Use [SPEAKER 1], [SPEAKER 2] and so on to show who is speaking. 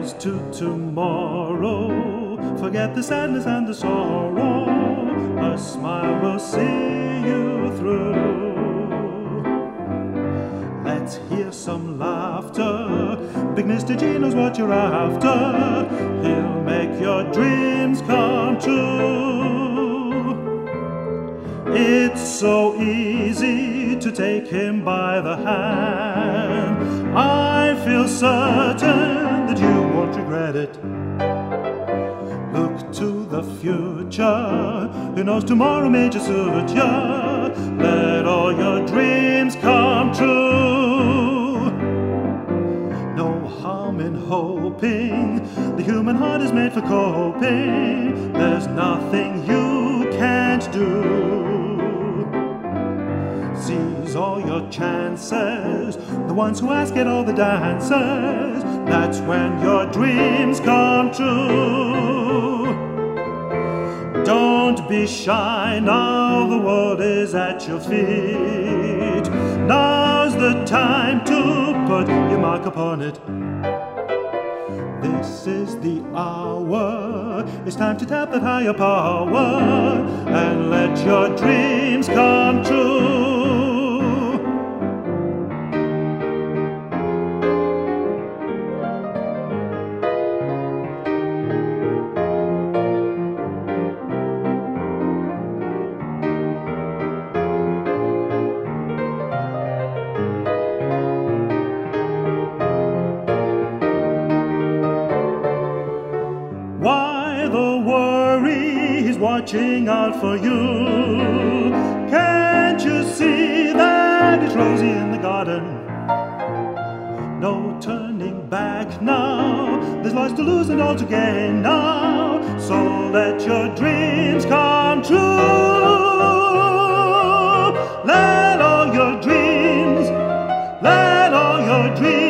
[SPEAKER 1] Here's to tomorrow. Forget the sadness and the sorrow. A smile will see you through. Let's hear some laughter. Big Mr. G knows what you're after. He'll make your dreams come true. It's so easy to take him by the hand. I feel certain that you won't regret it. Look to the future. Who knows, tomorrow may just suit ya. Let all your dreams come true. No harm in hoping. The human heart is made for coping. There's nothing you can't do. Seize all your chances. The ones who ask get all the dances. That's when your dreams come true. Don't be shy, now the world is at your feet. Now's the time to put your mark upon it. This is the hour. It's time to tap that higher power and let your dreams come true. Why the worry? He's watching out for you. Can't you see that it's rosy in the garden? No turning back now. There's lots to lose and all to gain now. So let your dreams come true. Let all your dreams